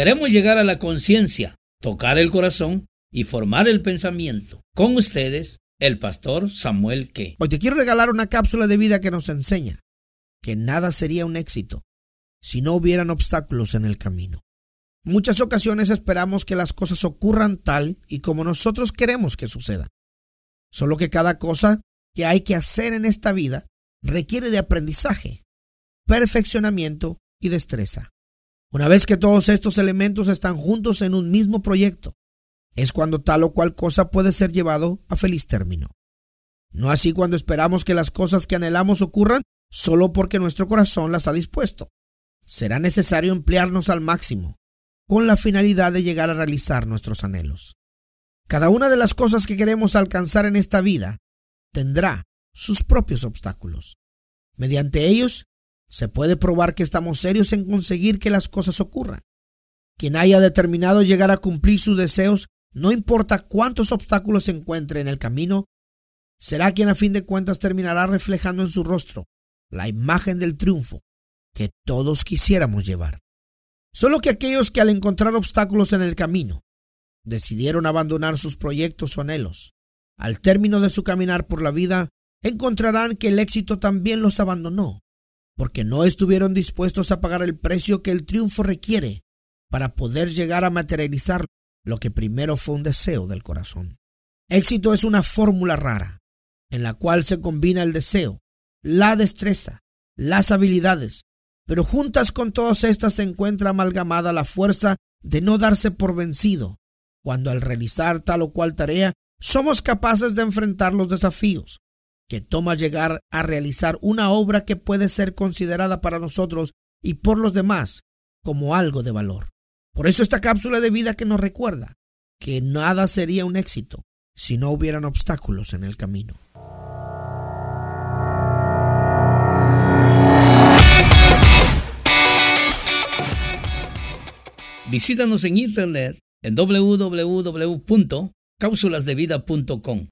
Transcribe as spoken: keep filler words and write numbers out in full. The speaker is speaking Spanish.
Queremos llegar a la conciencia, tocar el corazón y formar el pensamiento. Con ustedes, el pastor Samuel Ke. Hoy te quiero regalar una cápsula de vida que nos enseña que nada sería un éxito si no hubieran obstáculos en el camino. Muchas ocasiones esperamos que las cosas ocurran tal y como nosotros queremos que sucedan. Solo que cada cosa que hay que hacer en esta vida requiere de aprendizaje, perfeccionamiento y destreza. Una vez que todos estos elementos están juntos en un mismo proyecto, es cuando tal o cual cosa puede ser llevado a feliz término. No así cuando esperamos que las cosas que anhelamos ocurran solo porque nuestro corazón las ha dispuesto. Será necesario emplearnos al máximo con la finalidad de llegar a realizar nuestros anhelos. Cada una de las cosas que queremos alcanzar en esta vida tendrá sus propios obstáculos. Mediante ellos se puede probar que estamos serios en conseguir que las cosas ocurran. Quien haya determinado llegar a cumplir sus deseos, no importa cuántos obstáculos se encuentre en el camino, será quien a fin de cuentas terminará reflejando en su rostro la imagen del triunfo que todos quisiéramos llevar. Solo que aquellos que al encontrar obstáculos en el camino decidieron abandonar sus proyectos o anhelos, al término de su caminar por la vida, encontrarán que el éxito también los abandonó, porque no estuvieron dispuestos a pagar el precio que el triunfo requiere para poder llegar a materializar lo que primero fue un deseo del corazón. Éxito es una fórmula rara, en la cual se combina el deseo, la destreza, las habilidades, pero juntas con todas estas se encuentra amalgamada la fuerza de no darse por vencido, cuando al realizar tal o cual tarea somos capaces de enfrentar los desafíos que toma llegar a realizar una obra que puede ser considerada para nosotros y por los demás como algo de valor. Por eso esta cápsula de vida que nos recuerda que nada sería un éxito si no hubieran obstáculos en el camino. Visítanos en internet en doble u doble u doble u punto cápsulas de vida punto com.